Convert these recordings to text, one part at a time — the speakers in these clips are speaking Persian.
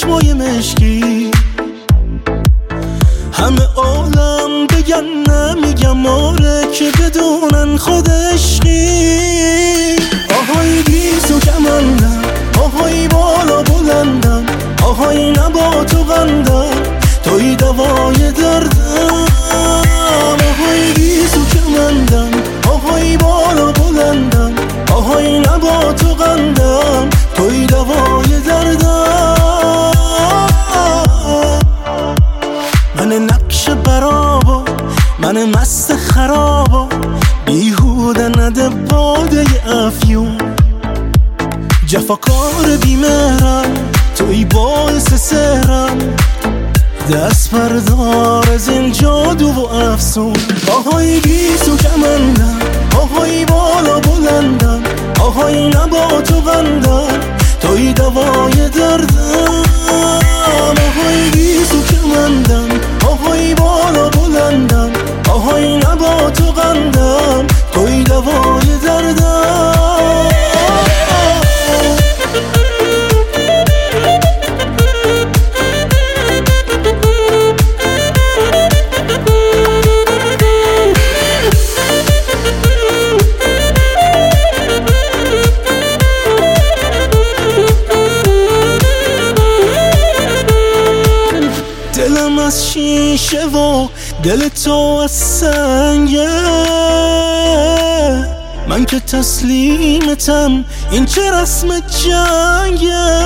چشمای مشکی. همه عالم بگن نمیگم آره که بدونن خود عشقی. آهای گیز و کمندم، آهای بالا بلندم، آهای نبات و قندم، توی دوای دردم. آهای گیز و کمندم، آهای بالا بلندم، آهای نبات و قندم، توی دوای دردم. من نقش برابا، من مست خرابا، بیهوده نده باده افیون. جفاکار بیمهرم، توی باعث سهرم، دست بردار از این جادو و افسون. آهای گیس و کمندم، آهای بالا بلندم، آهای نبات و قندم، توی دوای دردم. آهای گیس و کمندم، آهای بالا بلندم، آهای نبات و قندم، توی دوای دردم. دلم از شیشه و دل تو از سنگه، من که تسلیمتم، این چه رسم جنگه.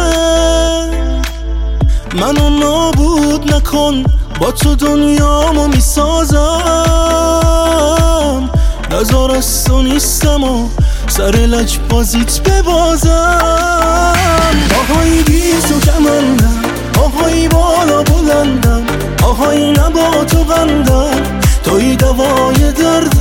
منو نابود نکن، با تو دنیامو میسازم. نزار از تو نیستم و سر لج بازیت ببازم. آهای گیز و کمندم، آهای بالا بلندم، آهای نبات و قندم، توی دوای درد.